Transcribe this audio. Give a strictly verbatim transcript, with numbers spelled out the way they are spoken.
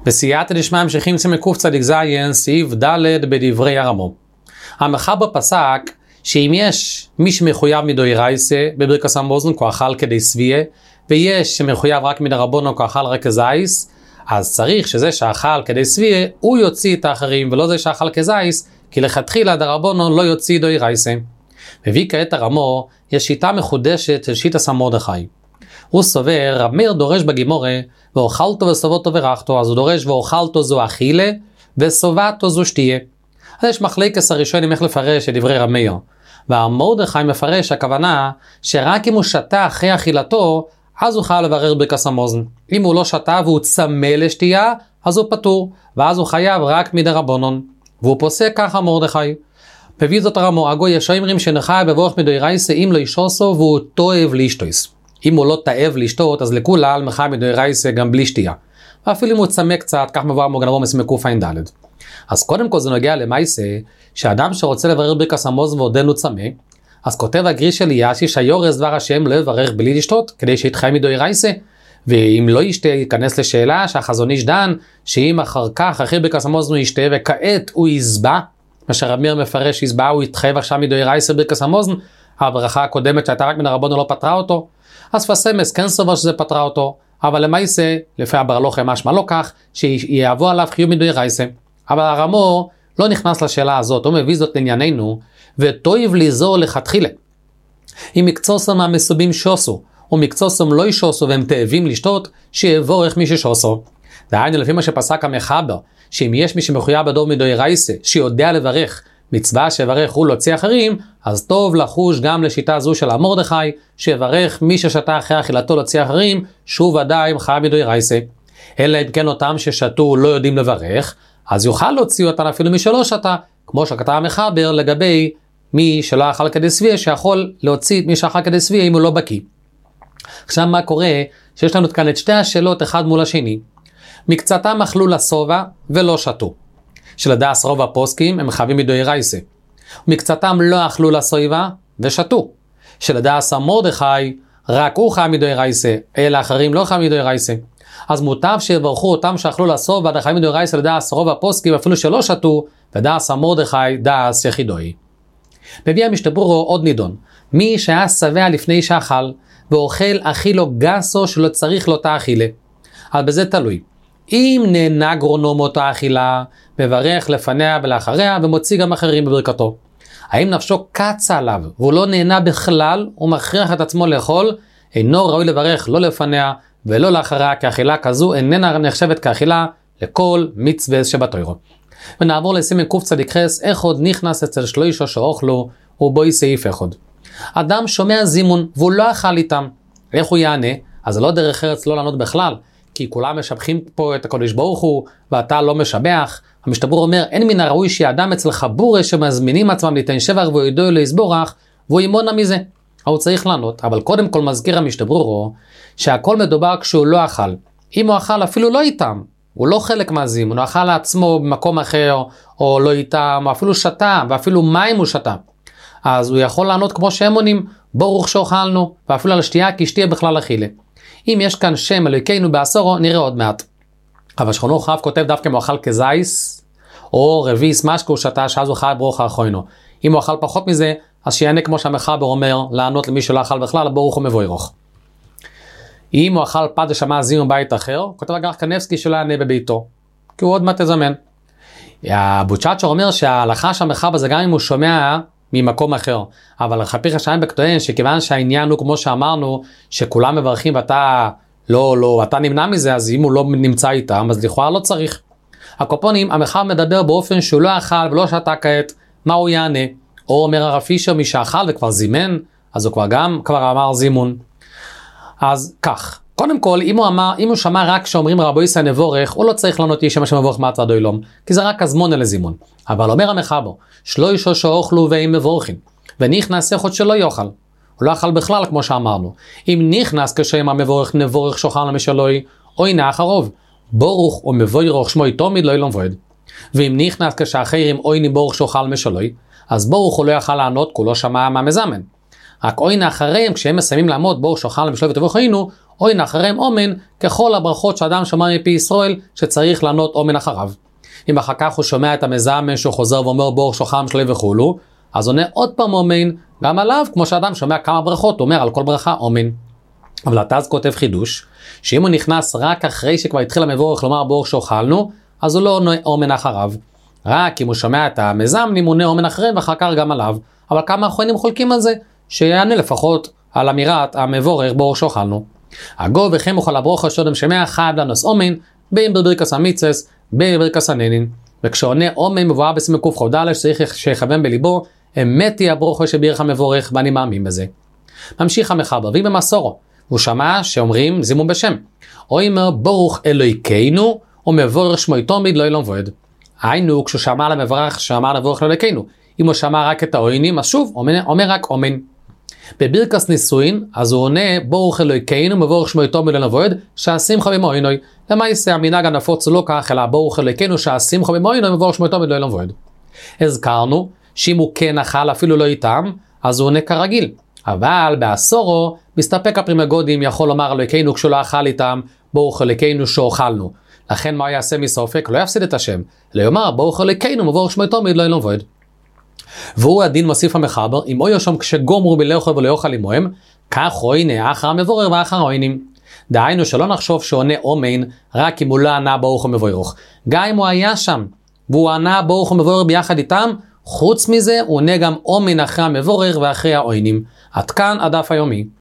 בסייעתא דשמיא ממשיכים קצ"ז סעיף ד' בדברי הרמו. המחבר פסק שאם יש מי שמחויב מדאורייסה בברכת המזון כאכל כדי סבייה, ויש שמחויב רק מדרבנן כאכל רק כזייס, אז צריך שזה שאכל כדי סבייה הוא יוציא את האחרים ולא זה שאכל כזייס, כי לכתחילה דרבנן לא יוציא דאורייסה. מביא כעת הרמו, יש שיטה מחודשת של שיטת מרדכי. הוא סובר, רב מאיר דורש בגימורה, ואוכלתו וסובתו ורחתו, אז הוא דורש ואוכלתו זו אכילה, וסובתו זו שתייה. אז יש מחלקת הראשונים איך לפרש את דברי רב מאיר. והמרדכי מפרש הכוונה, שרק אם הוא שתה אחרי אכילתו, אז הוא חייב לברר ברכת המזון. אם הוא לא שתה והוא צמא לשתייה, אז הוא פטור, ואז הוא חייב רק מדרבנן. והוא פוסק ככה מרדכי. מביא זאת הרמו, הגוי יש אומרים שנחייב בברך מדאורייסה אם לא ישוסו והוא תאהב לשתות. אם הוא לא תאהב לשתות, אז לכולל מחייב מדאורייסה גם בלי שתייה. ואפילו אם הוא צמא קצת, כך מבואר מוגן רבו מסמך קע"ד. אז קודם כל זה נוגע למעשה, שאדם שרוצה לברר ברכת המזון ועודנו צמא, אז כותב הגריש אליאסי שהיורס דבר השם לא יברך בלי לשתות, כדי שיתחייב מדאורייסה. ואם לא ישתה, ייכנס לשאלה שהחזון איש דן, שאם אחר כך, אחרי ברכת המזון הוא ישתה, וכעת הוא יסבע, מה שרב מאיר מפרש יסבע, הוא יתחייב עכשיו מדאורייסה ברכת המזון, הברכה הקודמת שהייתה רק מדרבנן לא פטרה אותו, אז פסמס כן סובר שזה פטרה אותו, אבל למעשה, לפי הברלוכה משמע לא כך, שיעבור עליו חיוב מדאורייסה. אבל הרמו לא נכנס לשאלה הזאת, הוא מביא זאת לענייננו, ותויב ליזור לכתחילה. אם מקצוסם המסובים שוסו, או מקצוסם לא ישוסו והם תאבים לשתות, שיבורך מי ששוסו. דהיינו לפי מה שפסק המחבר, שאם יש מי שמחויב בדור מדאורייסה, שיודע לברך, מצווה שיברך הוא להוציא אחרים, אז טוב לחוש גם לשיטה זו של המרדכי, שיברך מי ששתה אחרי אכילתו להוציא אחרים, שהוא ודאי חייב מדאורייסה. אלא אם כן אותם ששתו לא יודעים לברך, אז יוכל להוציא אותם אפילו מי שלא שתה, כמו שכתב המחבר לגבי מי שלא אכל כדי סבייה, שיכול להוציא מי שאכל כדי סבייה אם הוא לא בקיא. עכשיו מה קורה? שיש לנו כאן את שתי השאלות אחד מול השני. מקצתם אכלו לשובע ולא שתו. שלדעס רוב הפוסקים הם חייבים מדאורייסה. מקצתם לא אכלו לשובע ושתו. שלדעס מרדכי רק הוא חייב מדאורייסה, אלא אחרים לא חייבים מדאורייסה. אז מוטב שיברכו אותם שאכלו לשובע וחייבים מדאורייסה לדעס רוב הפוסקים אפילו שלא שתו, ודעס מרדכי דעס יחידוי. מביא המשתברו עוד נידון. מי שהיה שבע לפני שאכל ואוכל אכילו גסו שלא צריך לו תאכילה. אבל בזה תלוי. אם נהנה גרונו מאותה אכילה, מברך לפניה ולאחריה ומוציא גם אחרים בברכתו. האם נפשו קצה עליו והוא לא נהנה בכלל ומכריח את עצמו לאכול, אינו ראוי לברך לא לפניה ולא לאחריה, כי אכילה כזו איננה נחשבת כאכילה לכל מצווה שבתורה. ונעבור לסימן קצ"ח, איך עוד נכנס אצל שלושה שאוכלו ובואי סעיף אחד. אדם שומע זימון והוא לא אכל איתם, איך הוא יענה? אז זה לא דרך ארץ לא לענות בכלל, כי כולם משבחים פה את הקדוש ברוך הוא ואתה לא משבח. המשתברור אומר, אין מן הראוי שאדם אצל חבורה שמזמינים עצמם ליתן שבח והוא ידעו לו יסבורך והוא ימונה מזה. הוא צריך לענות, אבל קודם כל מזכיר המשתברור שהכל מדובר כשהוא לא אכל. אם הוא אכל אפילו לא איתם, הוא לא חלק מהזימון, הוא אכל לעצמו במקום אחר או לא איתם, או אפילו שתה ואפילו מים הוא שתה. אז הוא יכול לענות כמו שהם עונים, ברוך שאוכלנו, ואפילו על שתייה כי שתייה בכלל אכילה. אם יש כאן שם אלוהינו בעשורו, נראה עוד מעט. אבל שכונו חב כותב דווקא אם הוא אכל כזייס, או רביס משקו שתה, שאז הוא חי ברוך האחרונו. אם הוא אכל פחות מזה, אז שיענה כמו שהמחבר אומר, לענות למי שלא אכל בכלל, ברוך הוא מבורך. אם הוא אכל פד ושמע זימון בית אחר, כותב אגר קנבסקי שלא יענה בביתו, כי הוא עוד מעט תזמן. הבוצ'אצ'ר אומר שההלכה שהמחבר זה גם אם הוא שומע ממקום אחר, אבל חפיך השיים בכתואן שכיוון שהעניין הוא כמו שאמרנו שכולם מברכים ואתה לא, לא, ואתה נמנע מזה, אז אם הוא לא נמצא איתם אז לכאורה לא צריך. הקופונים, המחבר מדבר באופן שהוא לא אכל ולא שתה כעת, מה הוא יענה? או אומר הרב פישר מי שאכל וכבר זימן, אז הוא כבר גם כבר אמר זימון. אז כך, קודם כל אם הוא אמר, אם הוא שמע רק שאומרים רבו ישא נבורך, הוא לא צריך לענות ישמע שמבורך מהצד אילום, כי זה רק הזמון אל הזימון. אבל אומר המחבר, שלושה שאוכלו והם מבורכים, ונכנס אחד שלא יאכל. הוא לא אכל בכלל כמו שאמרנו. אם נכנס כשם המבורך נבורך שוכן למשלוי, או הנה אחרוב, ברוך או מבורך שמוי תמיד לא ילום ועד. ואם נכנס כשאחרים או הנה ברוך שוכן למשלוי, אז ברוך הוא לא יכל לענות, כולו שמע מה מזמן. רק אוין אחריהם, כשהם מסיימים לעמוד בור שאוכל בשלב ותבוכנו, אוין אחריהם אומן ככל הברכות שאדם שמע מפי ישראל שצריך לענות אומן אחריו. אם אחר כך הוא שומע את המזמן שהוא חוזר ואומר בור שאוכל בשלב וכולו, אז עונה עוד פעם אומן גם עליו, כמו שאדם שומע כמה ברכות, הוא אומר על כל ברכה אומן. אבל אתה אז כותב חידוש, שאם הוא נכנס רק אחרי שכבר התחיל המבורך לומר בור שאוכלנו, אז הוא לא עונה אומן אחריו. רק אם הוא שומע את המזמנים, הוא עונה אומן אחריהם ואחר כך גם עליו. אבל כמה אחרונים חולקים על זה, שיענה לפחות על אמירת המבורך בור שאוכלנו. הגו וכם אוכל הברוכה שודם שמע חייב לנוס אומן, בין בברכס המצווס, בין בברכס הנינין. וכשעונה אומן מבואר בסימן קח"ד שצריך שיכוון בליבו, אמת היא הברוכה שבירך המבורך, ואני מאמין בזה. ממשיך המחבר, והיא במסורו. הוא שמע שאומרים זימון בשם. או אומר ברוך אלוהינו, או מבורך שמו תמיד לא ילום ועד. היינו, כשהוא שמע על המבורך, שאמר לבורך אלוהינו. אם הוא שמע רק את האוינים, אז שוב, אומר, אומר רק אומן. בברכס נישואין, אז הוא עונה ברוך אלוהינו, מבורך שמו תמיד לא ילום ועד, שהשמחה במועינוי. למעשה המנהג הנפוץ לא כך, אלא ברוך אלוהינו, שהשמחה במועינוי, מבורך שמו תמיד לא ילום ועד. הזכרנו, שאם הוא כן אכל אפילו לא איתם, אז הוא עונה כרגיל. אבל בעשורו, מסתפק הפרימגודים יכול לומר אלוהינו כשהוא לא אכל איתם, ברוך אלוהינו שאוכלנו. לכן מה יעשה מסופק? לא יפסיד את השם. אלא יאמר ברוך אלוהינו מבורך שמו תמיד לא ילום ועד. והוא הדין מוסיף המחבר, אם אוי יושם כשגומרו בלאכול ולאכול עמהם, כך הנה אחר המבורך ואחר האוינים. דהיינו שלא נחשוב שעונה אומן רק אם הוא לא ענה ברוך ומבורך. גם אם הוא היה שם והוא ענה ברוך ומבורך ביחד איתם, חוץ מזה הוא עונה גם אומן אחרי המבורך ואחרי האוינים. עד כאן הדף היומי.